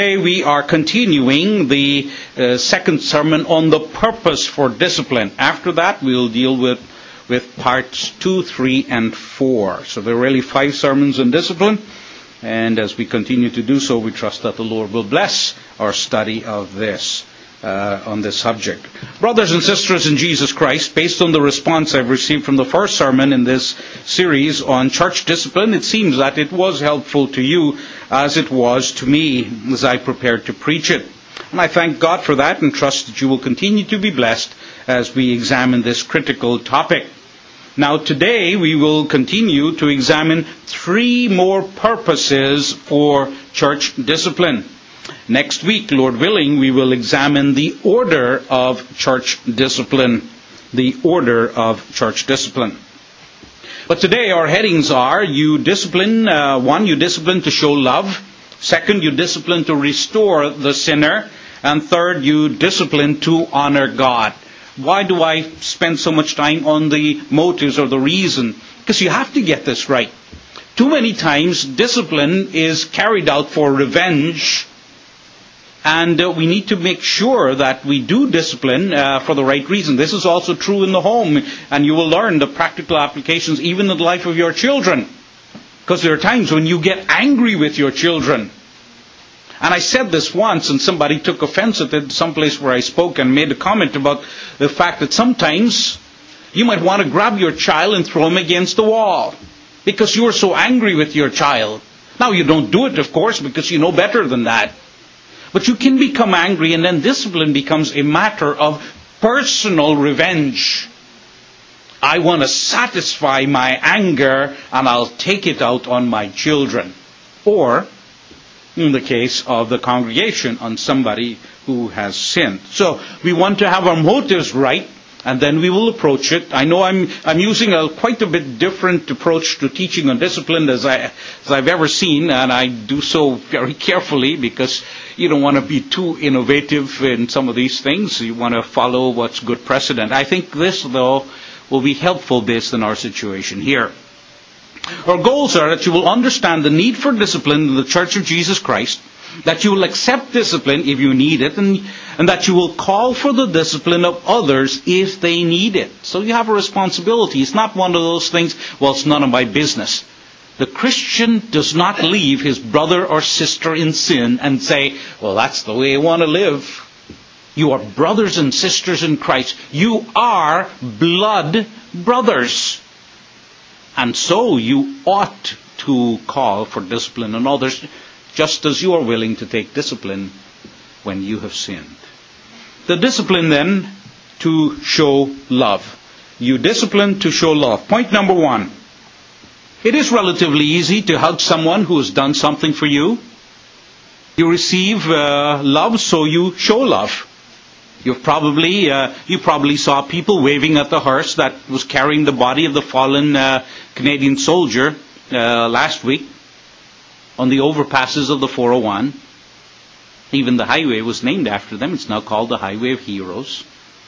Today we are continuing the second sermon on the purpose for discipline. After that we'll deal with parts 2, 3, and 4. So there are really 5 sermons on discipline. And as we continue to do so, we trust that the Lord will bless our study of this on this subject. Brothers and sisters in Jesus Christ, based on the response I've received from the first sermon in this series on church discipline, it seems that it was helpful to you as it was to me as I prepared to preach it. And I thank God for that and trust that you will continue to be blessed as we examine this critical topic. Now today we will continue to examine 3 more purposes for church discipline. Next week, Lord willing, we will examine the order of church discipline. The order of church discipline. But today our headings are, you discipline, 1, you discipline to show love. 2, you discipline to restore the sinner. And 3, you discipline to honor God. Why do I spend so much time on the motives or the reason? Because you have to get this right. Too many times, discipline is carried out for revenge. And we need to make sure that we do discipline for the right reason. This is also true in the home. And you will learn the practical applications even in the life of your children. Because there are times when you get angry with your children. And I said this once and somebody took offense at it, someplace where I spoke and made a comment about the fact that sometimes you might want to grab your child and throw him against the wall. Because you are so angry with your child. Now you don't do it, of course, because you know better than that. But you can become angry and then discipline becomes a matter of personal revenge. I want to satisfy my anger and I'll take it out on my children. Or, in the case of the congregation, on somebody who has sinned. So we want to have our motives right, and then we will approach it. I know I'm using quite a bit different approach to teaching on discipline as I've ever seen, and I do so very carefully because you don't want to be too innovative in some of these things. You want to follow what's good precedent. I think this, though, will be helpful based on our situation here. Our goals are that you will understand the need for discipline in the Church of Jesus Christ, that you will accept discipline if you need it, and that you will call for the discipline of others if they need it. So you have a responsibility. It's not one of those things, well, it's none of my business. The Christian does not leave his brother or sister in sin and say, well, that's the way I want to live. You are brothers and sisters in Christ. You are blood brothers. And so you ought to call for discipline on others, just as you are willing to take discipline when you have sinned. The discipline then to show love. You discipline to show love. Point number 1. It is relatively easy to hug someone who has done something for you. You receive love, so you show love. You probably saw people waving at the hearse that was carrying the body of the fallen Canadian soldier last week on the overpasses of the 401. Even the highway was named after them. It's now called the Highway of Heroes.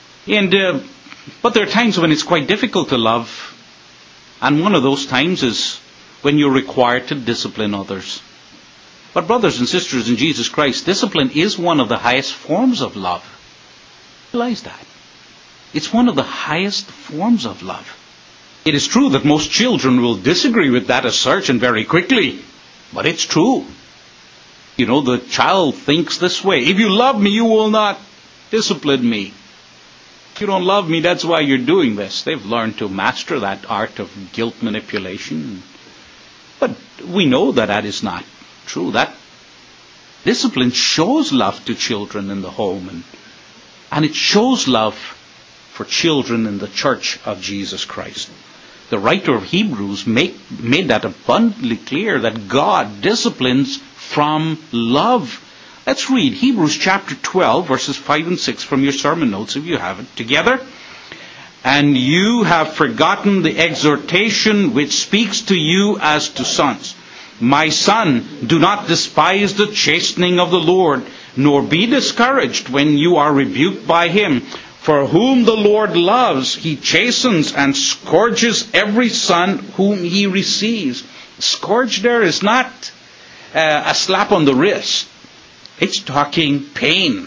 But there are times when it's quite difficult to love. And one of those times is when you're required to discipline others. But brothers and sisters in Jesus Christ, discipline is one of the highest forms of love. Realize that. It's one of the highest forms of love. It is true that most children will disagree with that assertion very quickly. But it's true. You know, the child thinks this way. If you love me, you will not discipline me. If you don't love me, that's why you're doing this. They've learned to master that art of guilt manipulation. But we know that that is not true. That discipline shows love to children in the home. And it shows love for children in the Church of Jesus Christ. The writer of Hebrews made that abundantly clear that God disciplines from love. Let's read Hebrews chapter 12, verses 5 and 6 from your sermon notes if you have it together. And you have forgotten the exhortation which speaks to you as to sons. My son, do not despise the chastening of the Lord, nor be discouraged when you are rebuked by him. For whom the Lord loves, he chastens and scourges every son whom he receives. Scourge there is not a slap on the wrist. It's talking pain.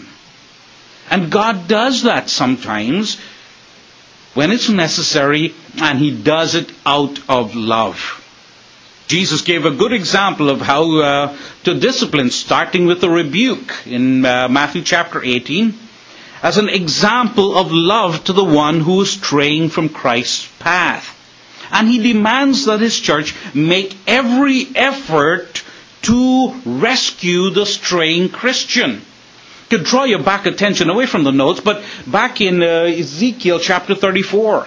And God does that sometimes when it's necessary, and He does it out of love. Jesus gave a good example of how to discipline, starting with a rebuke in Matthew chapter 18, as an example of love to the one who is straying from Christ's path. And He demands that His church make every effort to rescue the straying Christian. To draw your back attention away from the notes, but back in Ezekiel chapter 34,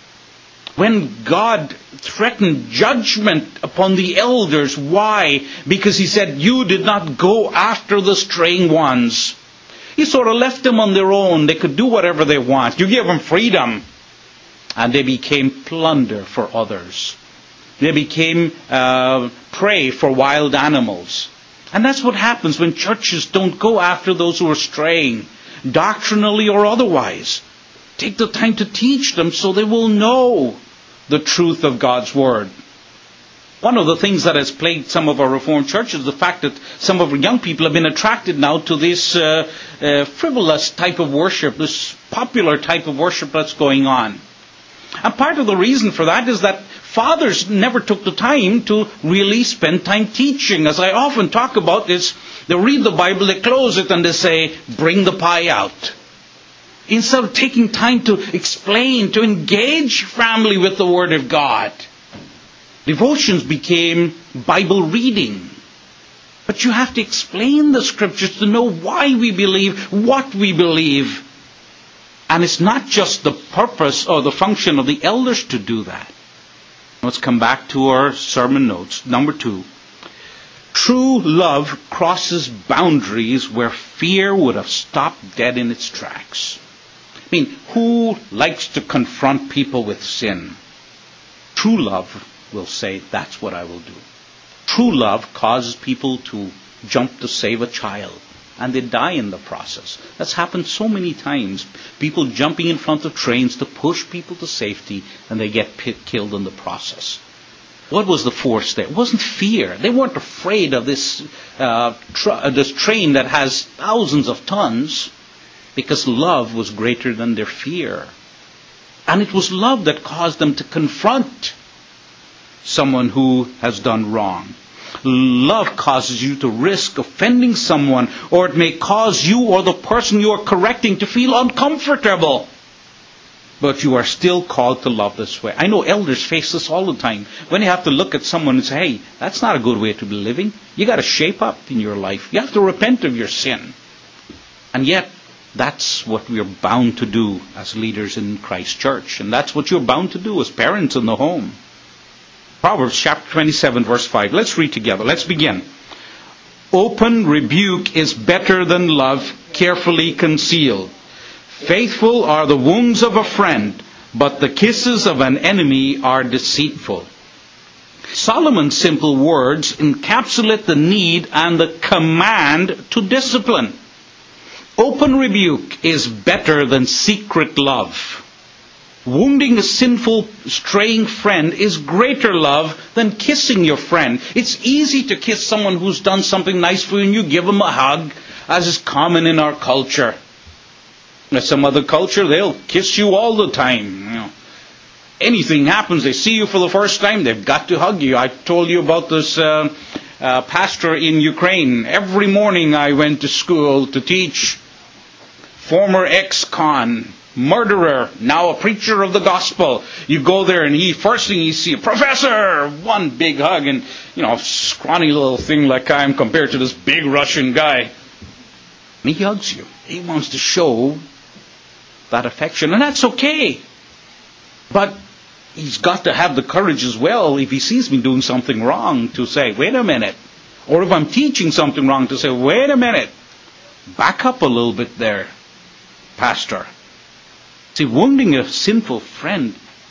when God threatened judgment upon the elders. Why? Because He said, you did not go after the straying ones. He sort of left them on their own. They could do whatever they want. You gave them freedom. And they became plunder for others. They became prey for wild animals. And that's what happens when churches don't go after those who are straying, doctrinally or otherwise. Take the time to teach them so they will know the truth of God's Word. One of the things that has plagued some of our Reformed churches is the fact that some of our young people have been attracted now to this frivolous type of worship, this popular type of worship that's going on. And part of the reason for that is that fathers never took the time to really spend time teaching. As I often talk about this, they read the Bible, they close it, and they say, bring the pie out. Instead of taking time to explain, to engage family with the Word of God. Devotions became Bible reading. But you have to explain the Scriptures to know why we believe what we believe. And it's not just the purpose or the function of the elders to do that. Let's come back to our sermon notes. Number 2. True love crosses boundaries where fear would have stopped dead in its tracks. I mean, who likes to confront people with sin? True love will say, that's what I will do. True love causes people to jump to save a child. And they die in the process. That's happened so many times. People jumping in front of trains to push people to safety, and they get killed in the process. What was the force there? It wasn't fear. They weren't afraid of this train that has thousands of tons, because love was greater than their fear. And it was love that caused them to confront someone who has done wrong. Love causes you to risk offending someone, or it may cause you or the person you are correcting to feel uncomfortable. But you are still called to love this way. I know elders face this all the time. When you have to look at someone and say, hey, that's not a good way to be living. You got to shape up in your life. You have to repent of your sin. And yet, that's what we're bound to do as leaders in Christ's church. And that's what you're bound to do as parents in the home. Proverbs chapter 27 verse 5. Let's read together. Let's begin. Open rebuke is better than love carefully concealed. Faithful are the wounds of a friend, but the kisses of an enemy are deceitful. Solomon's simple words encapsulate the need and the command to discipline. Open rebuke is better than secret love. Wounding a sinful, straying friend is greater love than kissing your friend. It's easy to kiss someone who's done something nice for you and you give them a hug, as is common in our culture. In some other culture, they'll kiss you all the time. Anything happens, they see you for the first time, they've got to hug you. I told you about this pastor in Ukraine. Every morning I went to school to teach. Former ex-con. Murderer, now a preacher of the gospel. You go there and first thing you see, professor, one big hug, and scrawny little thing like I am compared to this big Russian guy. And he hugs you. He wants to show that affection, and that's okay. But he's got to have the courage as well, if he sees me doing something wrong, to say, wait a minute. Or if I'm teaching something wrong, to say, wait a minute. Back up a little bit there, pastor. See, wounding a sinful friend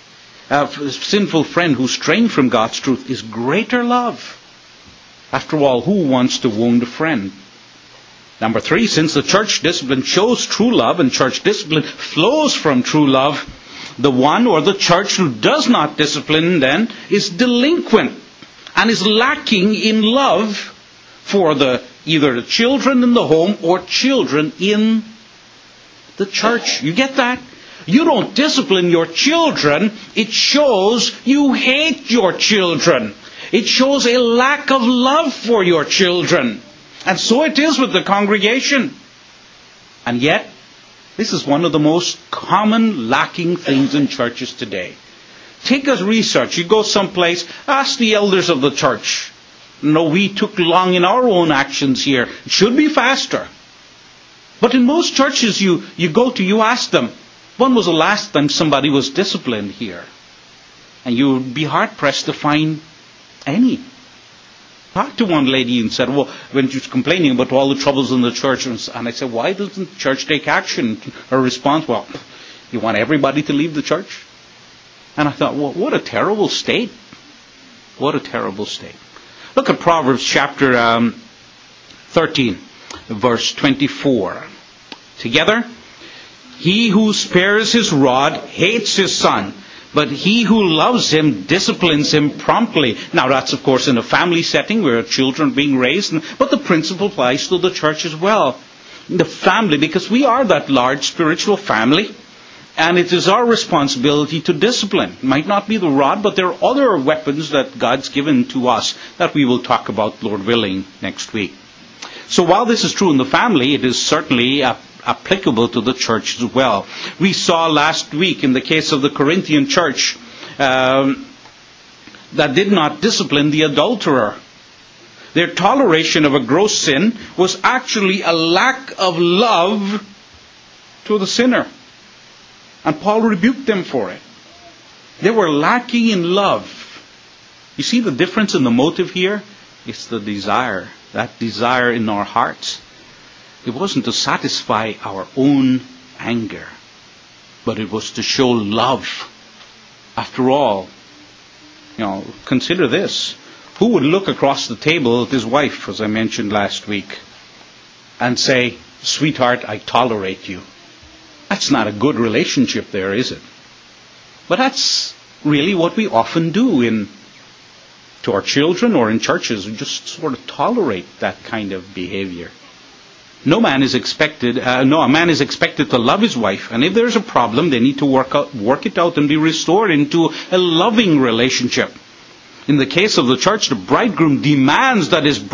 who's straying from God's truth is greater love. After all, who wants to wound a friend? Number 3, since the church discipline shows true love and church discipline flows from true love, the one or the church who does not discipline then is delinquent and is lacking in love for the Either the children in the home or children in the church. You get that? You don't discipline your children. It shows you hate your children. It shows a lack of love for your children. And so it is with the congregation. And yet, this is one of the most common lacking things in churches today. Take a research. You go someplace, ask the elders of the church. No, we took long in our own actions here. It should be faster. But in most churches you ask them, when was the last time somebody was disciplined here? And you would be hard-pressed to find any. I talked to one lady and said, well, when she was complaining about all the troubles in the church, and I said, why doesn't the church take action? Her response, well, you want everybody to leave the church? And I thought, well, what a terrible state. What a terrible state. Look at Proverbs chapter 13, verse 24. Together, he who spares his rod hates his son, but he who loves him disciplines him promptly. Now that's of course in a family setting where children are being raised, but the principle applies to the church as well. The family, because we are that large spiritual family, and it is our responsibility to discipline. It might not be the rod, but there are other weapons that God's given to us that we will talk about, Lord willing, next week. So while this is true in the family, it is certainly applicable to the church as well. We saw last week in the case of the Corinthian church that did not discipline the adulterer. Their toleration of a gross sin was actually a lack of love to the sinner. And Paul rebuked them for it. They were lacking in love. You see the difference in the motive here? It's the desire. That desire in our hearts. It wasn't to satisfy our own anger, but it was to show love. After all, consider this. Who would look across the table at his wife, as I mentioned last week, and say, sweetheart, I tolerate you? That's not a good relationship there, is it? But that's really what we often do to our children or in churches. We just sort of tolerate that kind of behavior. A man is expected to love his wife, and if there's a problem, they need to work it out and be restored into a loving relationship. In the case of the church, the bridegroom demands that his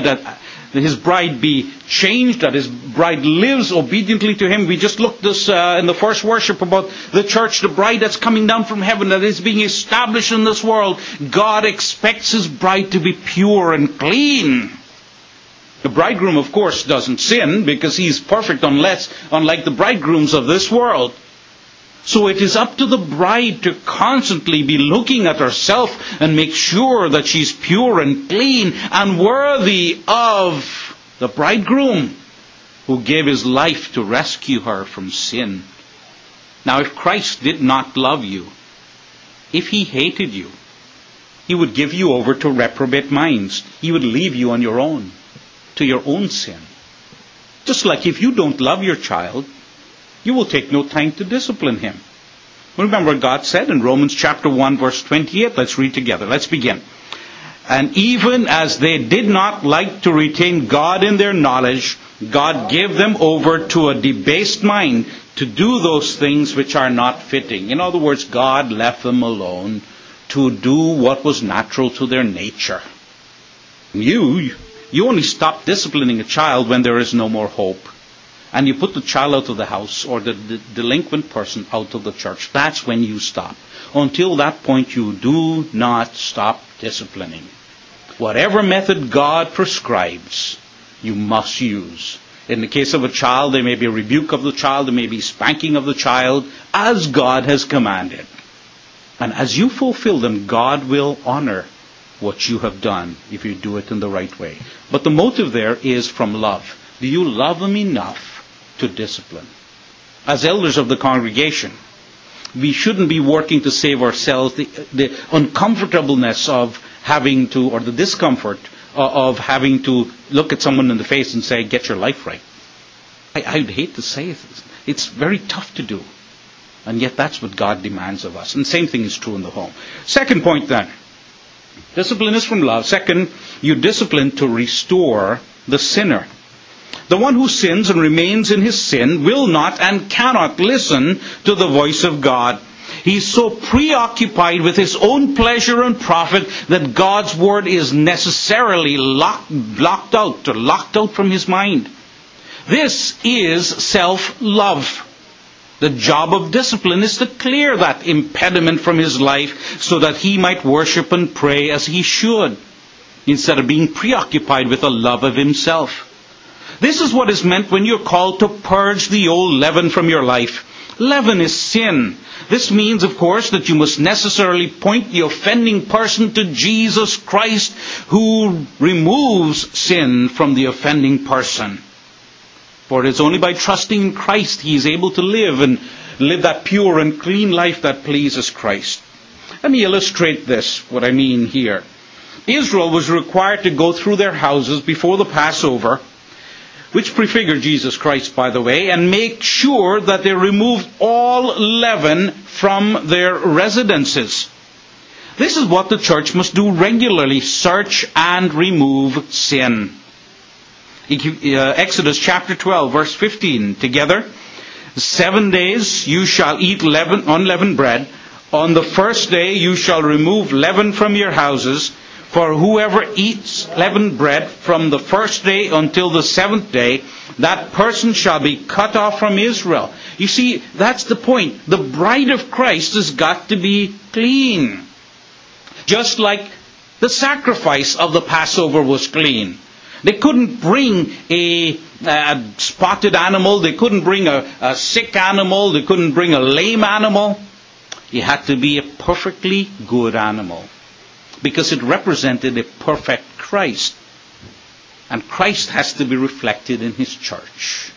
bride be changed, that his bride lives obediently to him. We just looked this in the first worship about the church, the bride that's coming down from heaven, that is being established in this world. God expects his bride to be pure and clean. The bridegroom, of course, doesn't sin because he's perfect, unlike the bridegrooms of this world. So it is up to the bride to constantly be looking at herself and make sure that she's pure and clean and worthy of the bridegroom who gave his life to rescue her from sin. Now, if Christ did not love you, if he hated you, he would give you over to reprobate minds. He would leave you on your own, to your own sin. Just like if you don't love your child, you will take no time to discipline him. Remember what God said in Romans chapter 1 verse 28. Let's read together. Let's begin. And even as they did not like to retain God in their knowledge, God gave them over to a debased mind to do those things which are not fitting. In other words, God left them alone to do what was natural to their nature. You only stop disciplining a child when there is no more hope. And you put the child out of the house or the delinquent person out of the church. That's when you stop. Until that point, you do not stop disciplining. Whatever method God prescribes, you must use. In the case of a child, there may be a rebuke of the child, there may be spanking of the child, as God has commanded. And as you fulfill them, God will honor what you have done if you do it in the right way. But the motive there is from love. Do you love them enough to discipline? As elders of the congregation, we shouldn't be working to save ourselves the uncomfortableness of having to, or the discomfort of having to look at someone in the face and say, get your life right. I'd hate to say it. It's very tough to do. And yet that's what God demands of us. And the same thing is true in the home. Second point then. Discipline is from love. Second, you discipline to restore the sinner. The one who sins and remains in his sin will not and cannot listen to the voice of God. He's so preoccupied with his own pleasure and profit that God's word is necessarily locked out from his mind. This is self-love. The job of discipline is to clear that impediment from his life so that he might worship and pray as he should, instead of being preoccupied with a love of himself. This is what is meant when you're called to purge the old leaven from your life. Leaven is sin. This means, of course, that you must necessarily point the offending person to Jesus Christ, who removes sin from the offending person. For it is only by trusting in Christ he is able to live that pure and clean life that pleases Christ. Let me illustrate this, what I mean here. Israel was required to go through their houses before the Passover, which prefigured Jesus Christ, by the way, and make sure that they removed all leaven from their residences. This is what the church must do regularly: search and remove sin. Exodus chapter 12, verse 15. Together, 7 days you shall eat unleavened bread. On the first day you shall remove leaven from your houses. For whoever eats leavened bread from the first day until the 7th day, that person shall be cut off from Israel. You see, that's the point. The bride of Christ has got to be clean. Just like the sacrifice of the Passover was clean. They couldn't bring a spotted animal. They couldn't bring a sick animal. They couldn't bring a lame animal. It had to be a perfectly good animal, because it represented a perfect Christ. And Christ has to be reflected in his church.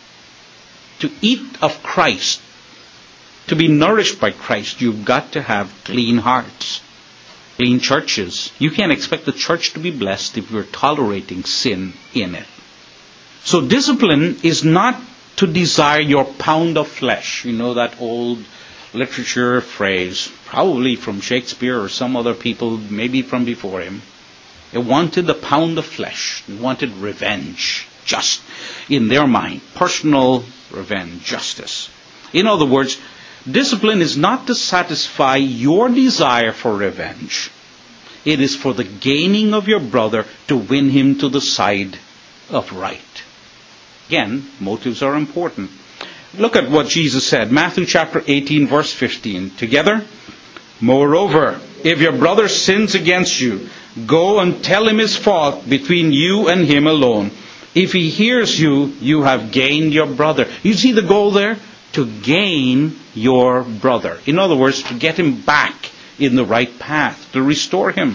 To eat of Christ, to be nourished by Christ, you've got to have clean hearts, clean churches. You can't expect the church to be blessed if you're tolerating sin in it. So discipline is not to desire your pound of flesh. You know that old literature phrase, probably from Shakespeare or some other people, maybe from before him. They wanted a pound of flesh. They wanted revenge, just in their mind, personal revenge, justice. In other words, discipline is not to satisfy your desire for revenge. It is for the gaining of your brother, to win him to the side of right. Again, motives are important. Look at what Jesus said. Matthew chapter 18, verse 15. Together, moreover, if your brother sins against you, go and tell him his fault between you and him alone. If he hears you, you have gained your brother. You see the goal there? To gain your brother. In other words, to get him back in the right path, to restore him.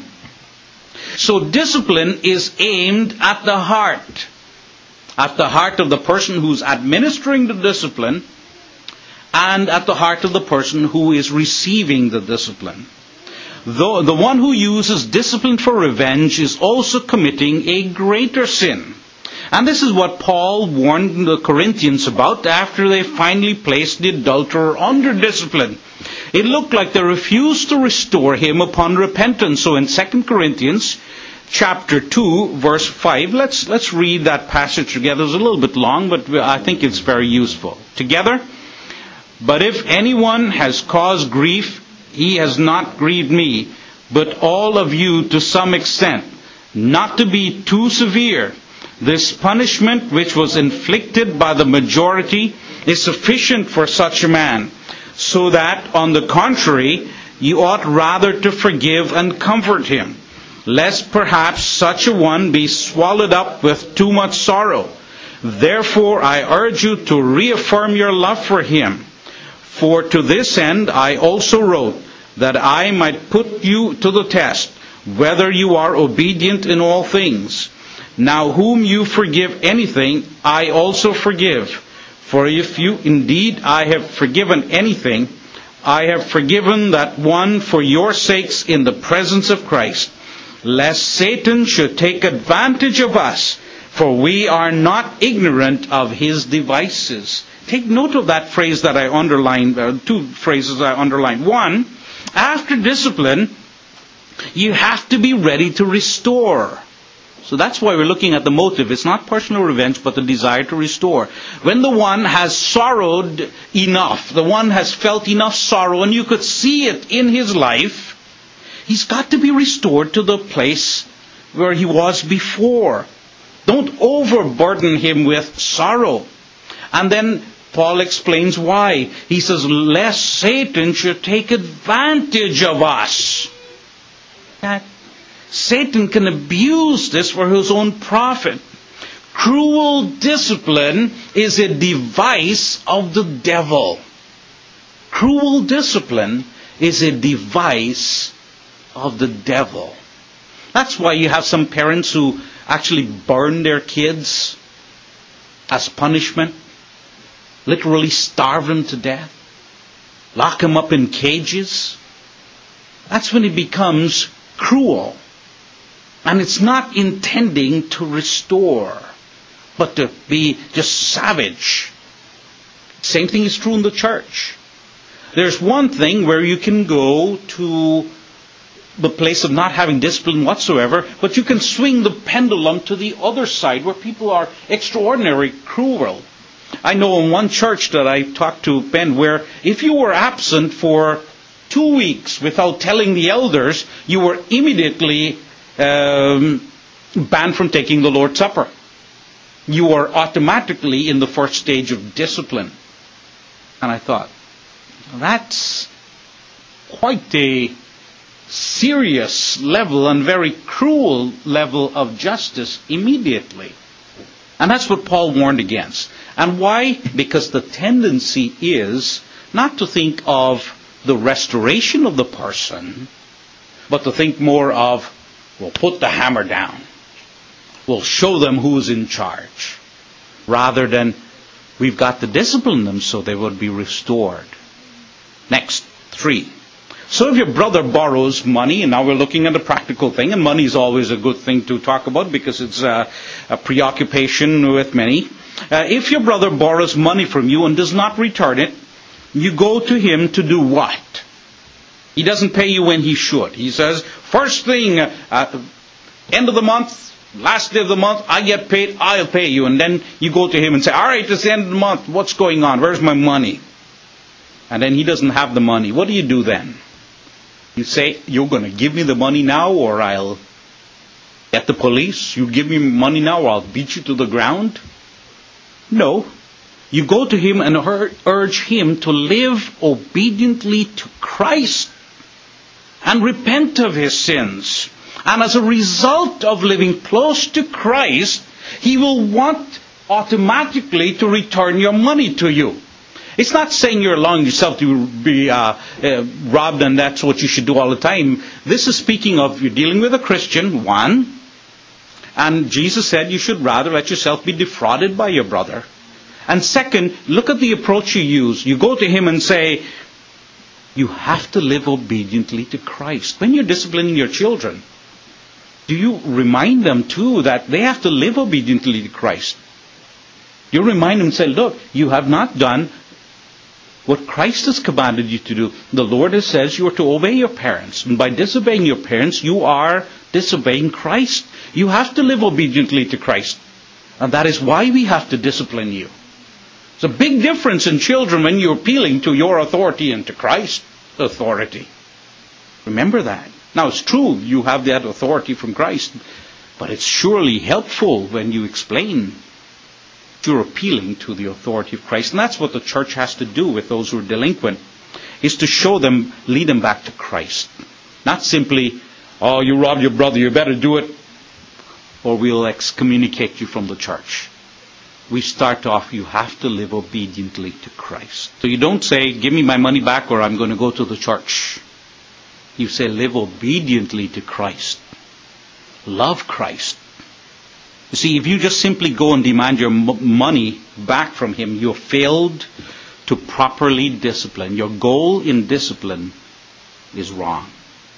So discipline is aimed at the heart. At the heart of the person who's administering the discipline, and at the heart of the person who is receiving the discipline. Though the one who uses discipline for revenge is also committing a greater sin. And this is what Paul warned the Corinthians about after they finally placed the adulterer under discipline. It looked like they refused to restore him upon repentance. So in 2 Corinthians chapter 2, verse 5, let's read that passage together. It's a little bit long, but I think it's very useful. Together, but if anyone has caused grief, he has not grieved me, but all of you to some extent. Not to be too severe, this punishment which was inflicted by the majority is sufficient for such a man, so that, on the contrary, you ought rather to forgive and comfort him, lest perhaps such a one be swallowed up with too much sorrow. Therefore I urge you to reaffirm your love for him. For to this end I also wrote, that I might put you to the test, whether you are obedient in all things. Now whom you forgive anything, I also forgive. For if you indeed I have forgiven anything, I have forgiven that one for your sakes in the presence of Christ, lest Satan should take advantage of us, for we are not ignorant of his devices. Take note of that phrase that I underlined, two phrases I underlined. One, after discipline, you have to be ready to restore. So that's why we're looking at the motive. It's not personal revenge, but the desire to restore. When the one has sorrowed enough, the one has felt enough sorrow, and you could see it in his life, he's got to be restored to the place where he was before. Don't overburden him with sorrow. And then Paul explains why. He says, lest Satan should take advantage of us. That Satan can abuse this for his own profit. Cruel discipline is a device of the devil. Cruel discipline is a device of the devil. That's why you have some parents who actually burn their kids as punishment. Literally starve them to death. Lock them up in cages. That's when it becomes cruel. And it's not intending to restore, but to be just savage. Same thing is true in the church. There's one thing where you can go to the place of not having discipline whatsoever, but you can swing the pendulum to the other side where people are extraordinarily cruel. I know in one church that I talked to, Ben, where if you were absent for 2 weeks without telling the elders, you were immediately banned from taking the Lord's Supper. You are automatically in the first stage of discipline. And I thought, that's quite a serious level and very cruel level of justice immediately. And that's what Paul warned against. And why? Because the tendency is not to think of the restoration of the person, but to think more of, we'll put the hammer down. We'll show them who's in charge. Rather than, we've got to discipline them so they would be restored. Next, 3. So if your brother borrows money, and now we're looking at a practical thing, and money is always a good thing to talk about because it's a preoccupation with many. If your brother borrows money from you and does not return it, you go to him to do what? He doesn't pay you when he should. He says, first thing, end of the month, last day of the month, I get paid, I'll pay you. And then you go to him and say, all right, it's the end of the month, what's going on? Where's my money? And then he doesn't have the money. What do you do then? You say, you're going to give me the money now or I'll get the police? You give me money now or I'll beat you to the ground? No. You go to him and urge him to live obediently to Christ and repent of his sins. And as a result of living close to Christ, he will want automatically to return your money to you. It's not saying you're allowing yourself to be robbed and that's what you should do all the time. This is speaking of you're dealing with a Christian, one, and Jesus said you should rather let yourself be defrauded by your brother. And second, look at the approach you use. You go to him and say, you have to live obediently to Christ. When you're disciplining your children, do you remind them too that they have to live obediently to Christ? You remind them and say, look, you have not done what Christ has commanded you to do. The Lord has says you are to obey your parents. And by disobeying your parents, you are disobeying Christ. You have to live obediently to Christ. And that is why we have to discipline you. It's a big difference in children when you're appealing to your authority and to Christ's authority. Remember that. Now it's true, you have that authority from Christ. But it's surely helpful when you explain you're appealing to the authority of Christ. And that's what the church has to do with those who are delinquent, is to show them, lead them back to Christ. Not simply, oh, you robbed your brother, you better do it, or we'll excommunicate you from the church. We start off, you have to live obediently to Christ. So you don't say, give me my money back or I'm going to go to the church. You say, live obediently to Christ. Love Christ. You see, if you just simply go and demand your money back from him, you have failed to properly discipline. Your goal in discipline is wrong.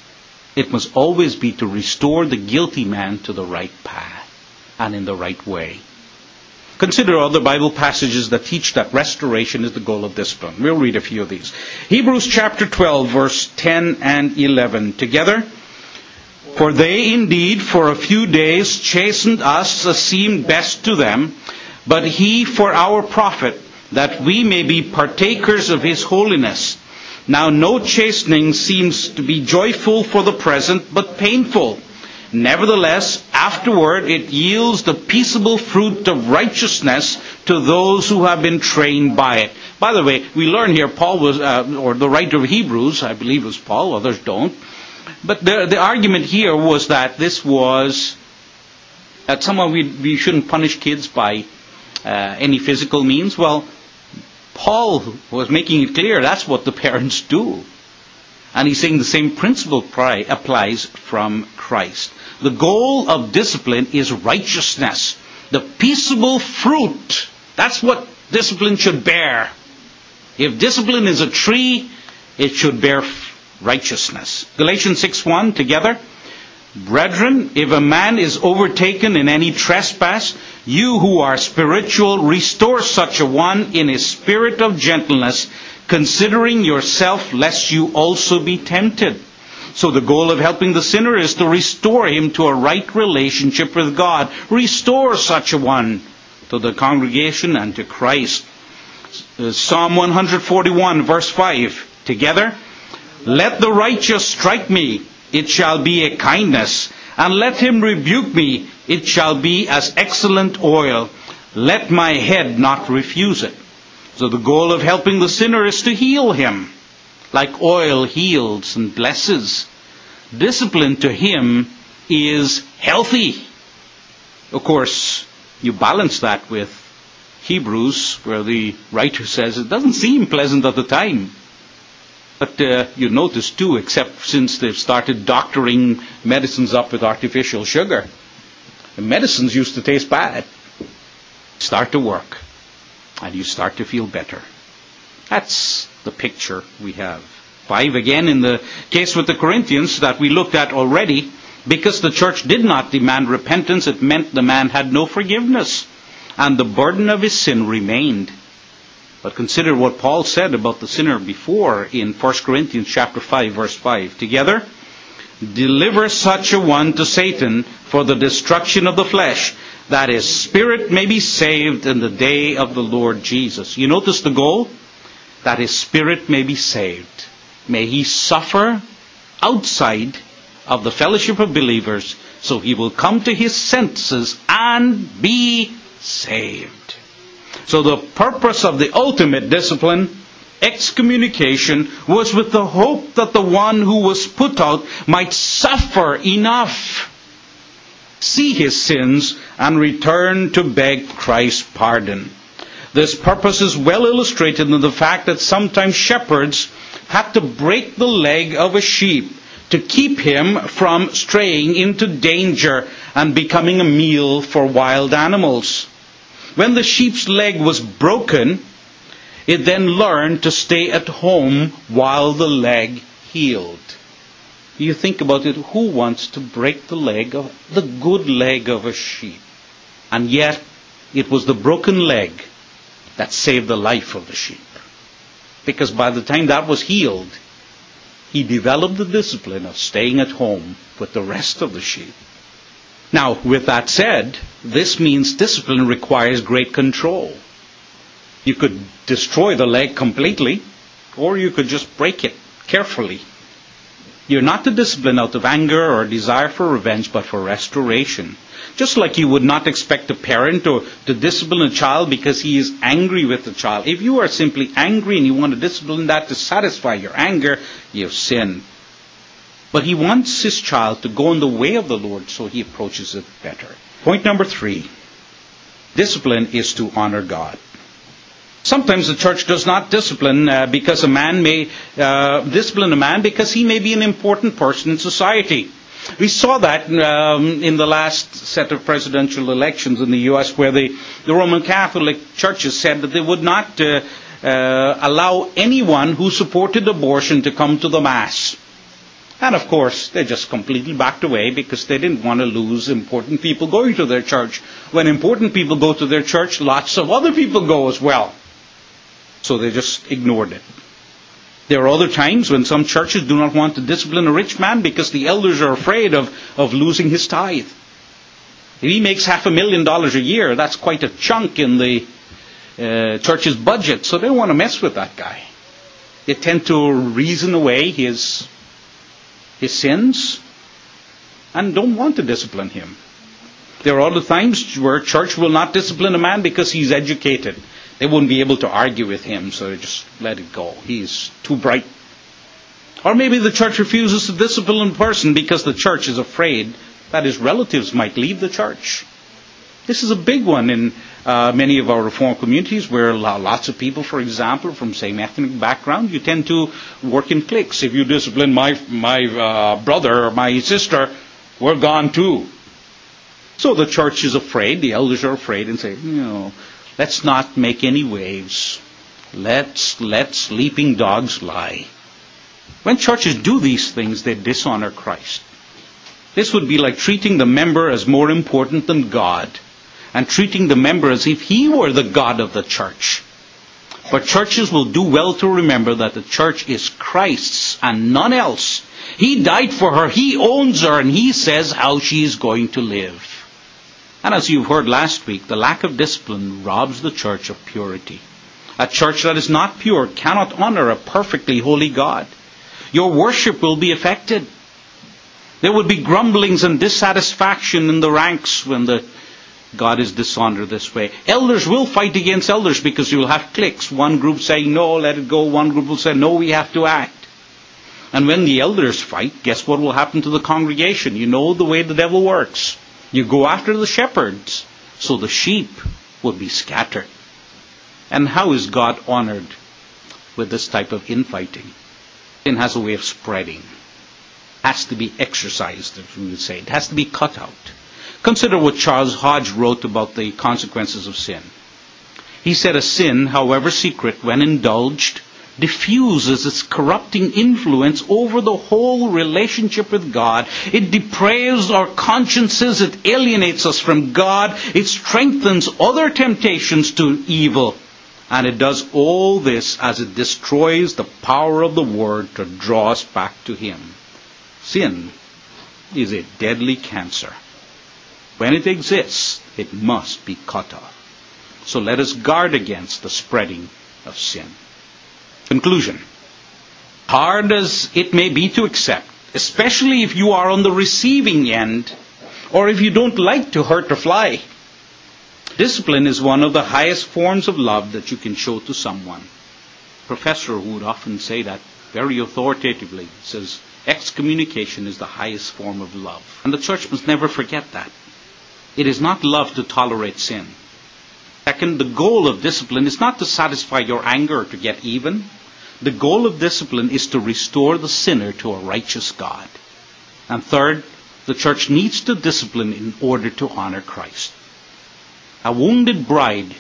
It must always be to restore the guilty man to the right path and in the right way. Consider other Bible passages that teach that restoration is the goal of discipline. We'll read a few of these. Hebrews chapter 12, verse 10 and 11. Together, For they indeed for a few days chastened us as seemed best to them, but he for our profit, that we may be partakers of his holiness. Now no chastening seems to be joyful for the present, but painful. Nevertheless, afterward it yields the peaceable fruit of righteousness to those who have been trained by it. By the way, we learn here Paul was, or the writer of Hebrews, I believe it was Paul, others don't. But the argument here was that this was, that somehow we shouldn't punish kids by any physical means. Well, Paul was making it clear that's what the parents do. And he's saying the same principle applies from Christ. The goal of discipline is righteousness. The peaceable fruit. That's what discipline should bear. If discipline is a tree, it should bear righteousness. Galatians 6:1 together. Brethren, if a man is overtaken in any trespass, you who are spiritual, restore such a one in a spirit of gentleness, considering yourself, lest you also be tempted. So the goal of helping the sinner is to restore him to a right relationship with God. Restore such a one to the congregation and to Christ. Psalm 141 verse 5 together. Let the righteous strike me, it shall be a kindness, and let him rebuke me, it shall be as excellent oil. Let my head not refuse it. So the goal of helping the sinner is to heal him, like oil heals and blesses. Discipline to him is healthy. Of course, you balance that with Hebrews, where the writer says it doesn't seem pleasant at the time. But you notice too, except since they've started doctoring medicines up with artificial sugar, the medicines used to taste bad. Start to work, and you start to feel better. That's the picture we have. 5 again in the case with the Corinthians that we looked at already. Because the church did not demand repentance, it meant the man had no forgiveness, and the burden of his sin remained. But consider what Paul said about the sinner before in 1 Corinthians chapter 5 verse 5. Together, deliver such a one to Satan for the destruction of the flesh, that his spirit may be saved in the day of the Lord Jesus. You notice the goal? That his spirit may be saved. May he suffer outside of the fellowship of believers, so he will come to his senses and be saved. So the purpose of the ultimate discipline, excommunication, was with the hope that the one who was put out might suffer enough, see his sins, and return to beg Christ's pardon. This purpose is well illustrated in the fact that sometimes shepherds had to break the leg of a sheep to keep him from straying into danger and becoming a meal for wild animals. When the sheep's leg was broken, it then learned to stay at home while the leg healed. You think about it, who wants to break the good leg of a sheep? And yet, it was the broken leg that saved the life of the sheep. Because by the time that was healed, he developed the discipline of staying at home with the rest of the sheep. Now, with that said, this means discipline requires great control. You could destroy the leg completely, or you could just break it carefully. You're not to discipline out of anger or desire for revenge, but for restoration. Just like you would not expect a parent to discipline a child because he is angry with the child. If you are simply angry and you want to discipline that to satisfy your anger, you've sinned. But he wants his child to go in the way of the Lord, so he approaches it better. Point number 3. Discipline is to honor God. Sometimes the church does not discipline because a man may discipline a man because he may be an important person in society. We saw that in the last set of presidential elections in the U.S., where the Roman Catholic churches said that they would not allow anyone who supported abortion to come to the Mass. And of course, they just completely backed away because they didn't want to lose important people going to their church. When important people go to their church, lots of other people go as well. So they just ignored it. There are other times when some churches do not want to discipline a rich man because the elders are afraid of losing his tithe. If he makes $500,000 a year, that's quite a chunk in the church's budget, so they don't want to mess with that guy. They tend to reason away his sins and don't want to discipline him. There are other times where church will not discipline a man because he's educated. They wouldn't be able to argue with him, so they just let it go. He's too bright. Or maybe the church refuses to discipline a person because the church is afraid that his relatives might leave the church. This is a big one in many of our Reformed communities where lots of people, for example, from same ethnic background, you tend to work in cliques. If you discipline my brother or my sister, we're gone too. So the church is afraid, the elders are afraid and say, let's not make any waves. Let sleeping dogs lie. When churches do these things, they dishonor Christ. This would be like treating the member as more important than God and treating the member as if he were the God of the church. But churches will do well to remember that the church is Christ's and none else. He died for her, he owns her, and he says how she is going to live. And as you've heard last week, the lack of discipline robs the church of purity. A church that is not pure cannot honor a perfectly holy God. Your worship will be affected. There would be grumblings and dissatisfaction in the ranks when God is dishonored this way. Elders will fight against elders because you will have cliques. One group saying, no, let it go. One group will say, no, we have to act. And when the elders fight, guess what will happen to the congregation? You know the way the devil works. You go after the shepherds, so the sheep would be scattered. And how is God honored with this type of infighting? Sin has a way of spreading. Has to be exercised, as we would say. It has to be cut out. Consider what Charles Hodge wrote about the consequences of sin. He said, a sin, however secret, when indulged, diffuses its corrupting influence over the whole relationship with God. It depraves our consciences. It alienates us from God. It strengthens other temptations to evil. And it does all this as it destroys the power of the Word to draw us back to Him. Sin is a deadly cancer. When it exists, it must be cut off. So let us guard against the spreading of sin. Conclusion. Hard as it may be to accept, especially if you are on the receiving end, or if you don't like to hurt or fly, discipline is one of the highest forms of love that you can show to someone. A professor who would often say that very authoritatively says, excommunication is the highest form of love. And the church must never forget that. It is not love to tolerate sin. Second, the goal of discipline is not to satisfy your anger or to get even. The goal of discipline is to restore the sinner to a righteous God. And third, the church needs to discipline in order to honor Christ. A wounded bride,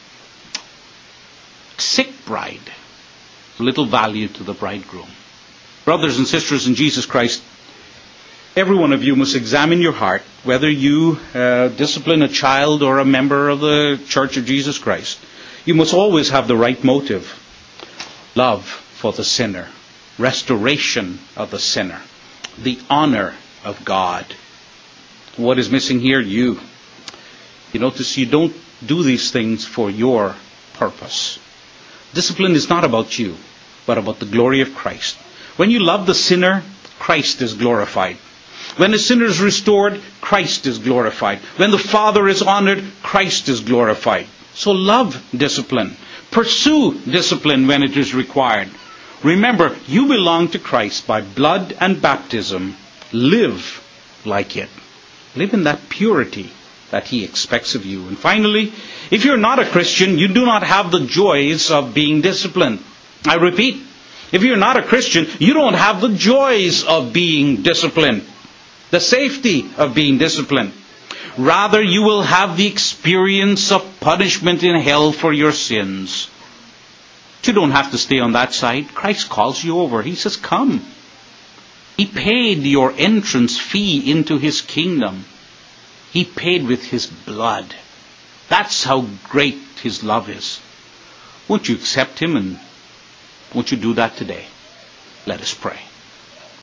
sick bride, little value to the bridegroom. Brothers and sisters in Jesus Christ, every one of you must examine your heart, whether you discipline a child or a member of the Church of Jesus Christ. You must always have the right motive. Love for the sinner. Restoration of the sinner. The honor of God. What is missing here? You. You notice you don't do these things for your purpose. Discipline is not about you, but about the glory of Christ. When you love the sinner, Christ is glorified. When the sinner is restored, Christ is glorified. When the Father is honored, Christ is glorified. So love discipline. Pursue discipline when it is required. Remember, you belong to Christ by blood and baptism. Live like it. Live in that purity that He expects of you. And finally, if you're not a Christian, you do not have the joys of being disciplined. I repeat, if you're not a Christian, you don't have the joys of being disciplined. The safety of being disciplined. Rather, you will have the experience of punishment in hell for your sins. But you don't have to stay on that side. Christ calls you over. He says, come. He paid your entrance fee into His kingdom. He paid with His blood. That's how great His love is. Won't you accept Him, and won't you do that today? Let us pray.